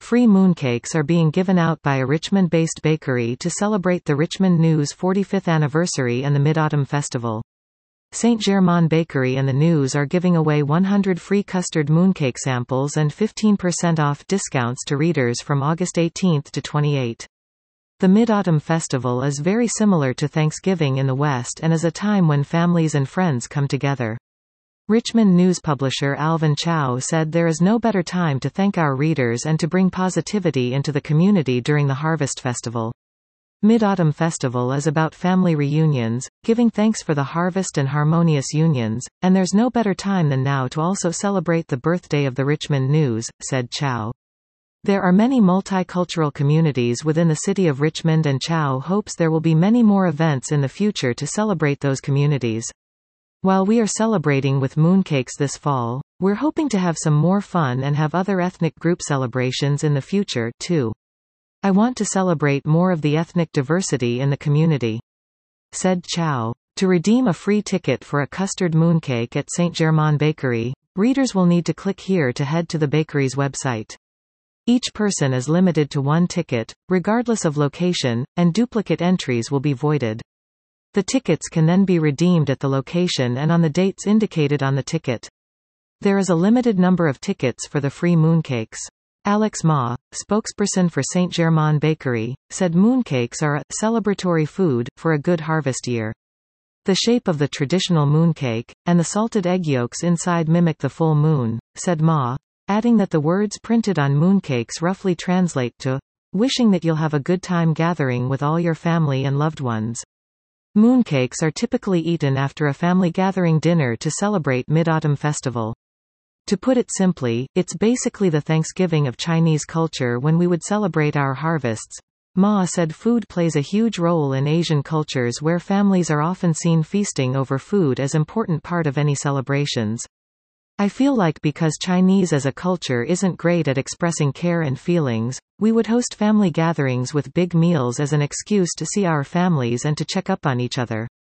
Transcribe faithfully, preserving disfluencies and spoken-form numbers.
Free mooncakes are being given out by a Richmond-based bakery to celebrate the Richmond News forty-fifth anniversary and the Mid-Autumn Festival. Saint Germain Bakery and the News are giving away one hundred free custard mooncake samples and fifteen percent off discounts to readers from August eighteenth to twenty-eighth. The Mid-Autumn Festival is very similar to Thanksgiving in the West and is a time when families and friends come together. Richmond News publisher Alvin Chow said there is no better time to thank our readers and to bring positivity into the community during the Harvest Festival. Mid-Autumn Festival is about family reunions, giving thanks for the harvest and harmonious unions, and there's no better time than now to also celebrate the birthday of the Richmond News, said Chow. There are many multicultural communities within the city of Richmond, and Chow hopes there will be many more events in the future to celebrate those communities. While we are celebrating with mooncakes this fall, we're hoping to have some more fun and have other ethnic group celebrations in the future, too. I want to celebrate more of the ethnic diversity in the community, said Chow. To redeem a free ticket for a custard mooncake at Saint Germain Bakery, readers will need to click here to head to the bakery's website. Each person is limited to one ticket, regardless of location, and duplicate entries will be voided. The tickets can then be redeemed at the location and on the dates indicated on the ticket. There is a limited number of tickets for the free mooncakes. Alex Ma, spokesperson for Saint Germain Bakery, said mooncakes are a celebratory food for a good harvest year. The shape of the traditional mooncake, and the salted egg yolks inside mimic the full moon, said Ma, adding that the words printed on mooncakes roughly translate to, wishing that you'll have a good time gathering with all your family and loved ones. Mooncakes are typically eaten after a family gathering dinner to celebrate Mid-Autumn Festival. To put it simply, it's basically the Thanksgiving of Chinese culture when we would celebrate our harvests. Ma said food plays a huge role in Asian cultures where families are often seen feasting over food as important part of any celebrations. I feel like because Chinese as a culture isn't great at expressing care and feelings, we would host family gatherings with big meals as an excuse to see our families and to check up on each other.